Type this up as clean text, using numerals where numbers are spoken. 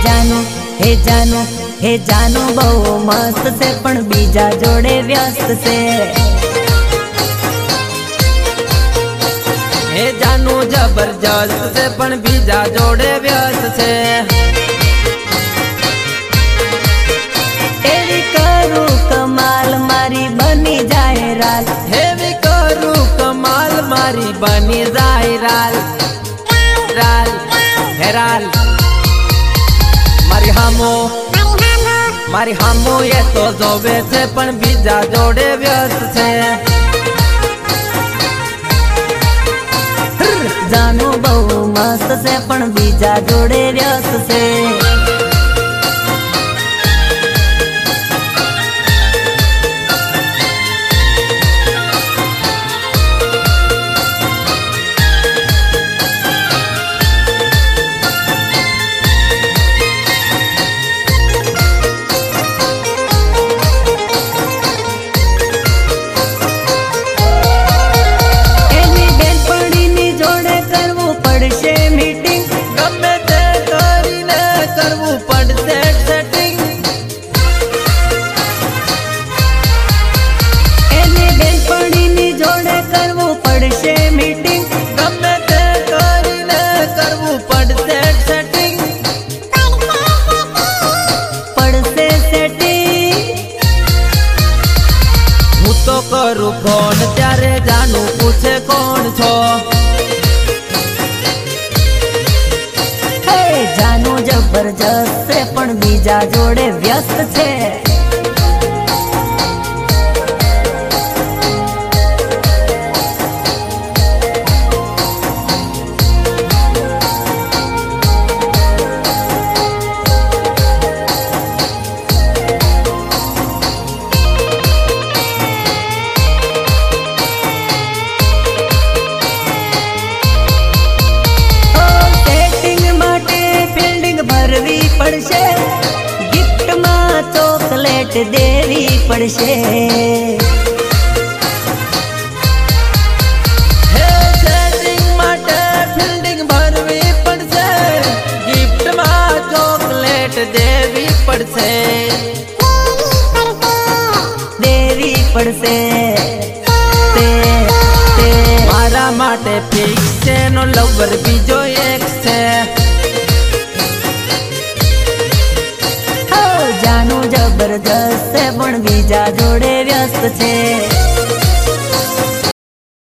हे जानू बहु मस्त से पण बीजा जोड़े व्यस्त से। हे जानू जबरदस्त से पण बीजा जोड़े व्यस्त से। एवी करू कमाल मारी बनी जाए राल, हेवी करू कमाल मारी बनी जाए राल राल हेराल। मारी हामो ये तो जोवे छे पण बीजा जोड़े व्यस्त छे। जानू बहु मस्त से पण बीजा जोड़े व्यस्त से। तो करू फोन त्यारे जानू पूछे कौन छो। जानू जबरदस्त से पण बीजा जोड़े व्यस्त छे। गिफ्ट में चॉकलेट देवी पड़शे। सेटिंग माटे फील्डिंग भरवी पड़शे। गिफ्ट में चॉकलेट देवी पड़शे। देवी पड़शे मारा माटे फिक्स छे नो लवर बीजो एक छे। जानू जबरदस्त से पण बीजा जोड़े व्यस्त छे।